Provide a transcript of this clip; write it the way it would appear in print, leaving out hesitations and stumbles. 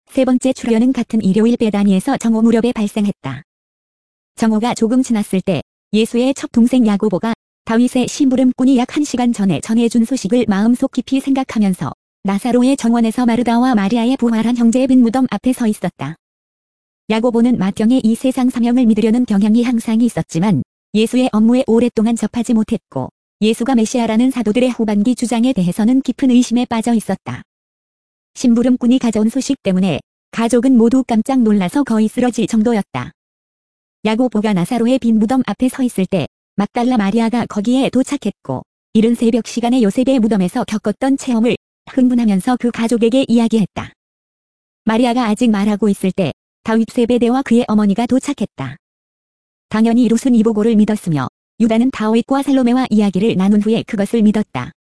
세 번째 출현은 같은 일요일 베다니에서 정오 무렵에 발생했다. 정오가 조금 지났을 때 예수의 첫 동생 야고보가 다윗의 심부름꾼이 약 1시간 전에 전해준 소식을 마음속 깊이 생각하면서 나사로의 정원에서 마르다와 마리아의 부활한 형제의 빈 무덤 앞에 서 있었다. 야고보는 맏경에 이 세상 사명을 믿으려는 경향이 항상 있었지만 예수의 업무에 오랫동안 접하지 못했고 예수가 메시아라는 사도들의 후반기 주장에 대해서는 깊은 의심에 빠져 있었다. 심부름꾼이 가져온 소식 때문에 가족은 모두 깜짝 놀라서 거의 쓰러질 정도였다. 야고보가 나사로의 빈 무덤 앞에 서 있을 때 막달라 마리아가 거기에 도착했고 이른 새벽 시간에 요셉의 무덤에서 겪었던 체험을 흥분하면서 그 가족에게 이야기했다. 마리아가 아직 말하고 있을 때 다윗 세베대와 그의 어머니가 도착했다. 당연히 룻은 이 보고를 믿었으며 유다는 다윗과 살로메와 이야기를 나눈 후에 그것을 믿었다.